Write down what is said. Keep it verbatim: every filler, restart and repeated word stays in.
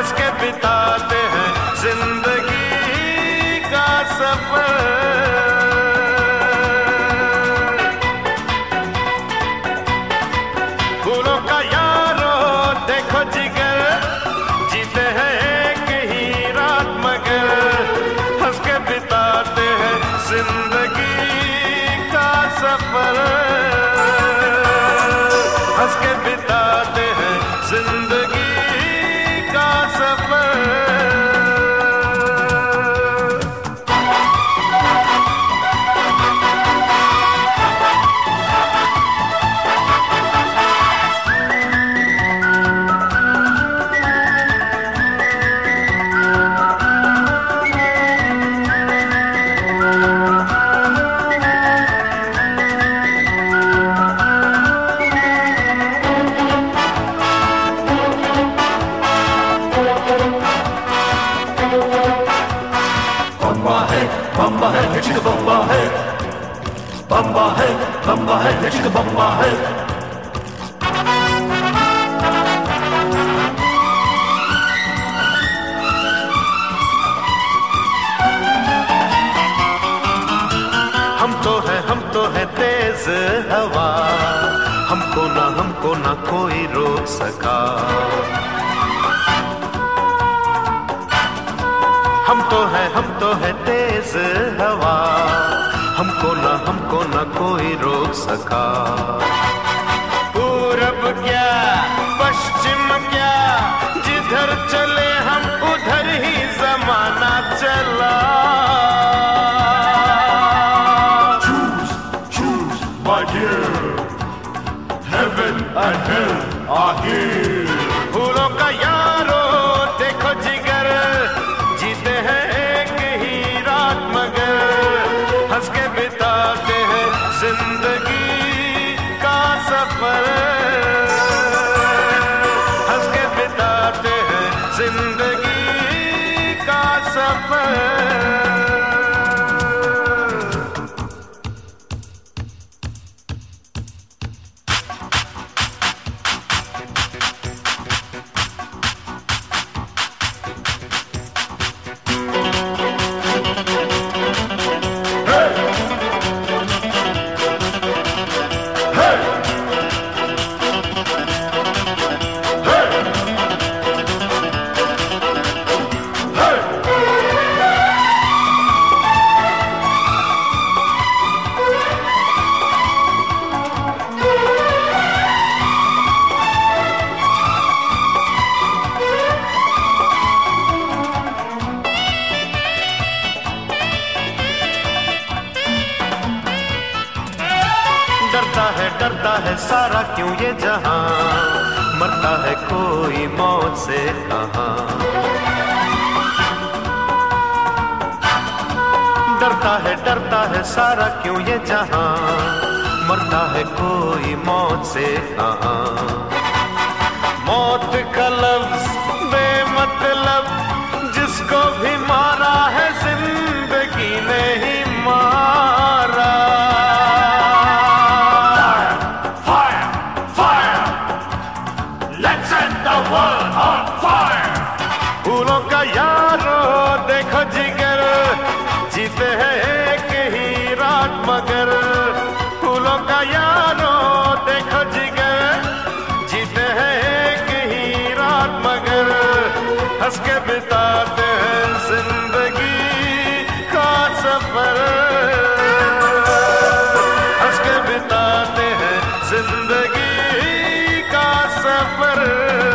हंस के बिताते हैं जिंदगी का सफर। फूलों का यारो देखो जिगर, जीते हैं एक ही रात मगर, हंस के बिताते हैं जिंदगी का सफर। हंस के बिताते हैं जिंदगी का सफर। बम्बा है चिक बम्बा है, बम्बा है बम्बा है चिक बम्बा है। हम तो है हम तो है तेज हवा, हमको ना हमको ना कोई रोक सका। हम तो है हम तो है तेज हवा, हमको ना हमको ना कोई रोक सका। पूरब क्या पश्चिम क्या, जिधर चले हम उधर ही जमाना चला। Choose, choose, my dear, heaven and hell are here. फूलों का यारो देखो जिगर, जीते हैं एक ही रात मगर, हंस के बिताते हैं जिंदगी का सफर। हंस के बिताते हैं जिंदगी का सफर। डरता है डरता है सारा क्यों ये जहां, मरता है कोई मौत से कहां। डरता है डरता है सारा क्यों ये जहां, मरता है कोई मौत से कहां। मौत का लफ्ज बेमतलब, जिसको भी मारा है जिंदगी ने ही मारा। फूलों का यारो देखो जिगर, जीते हैं एक ही रात मगर, फूलों का यारो देखो जिगर, जीते हैं एक ही रात मगर, हंस के बिताते हैं जिंदगी का सफर। हंस के बिताते हैं जिंदगी का सफर।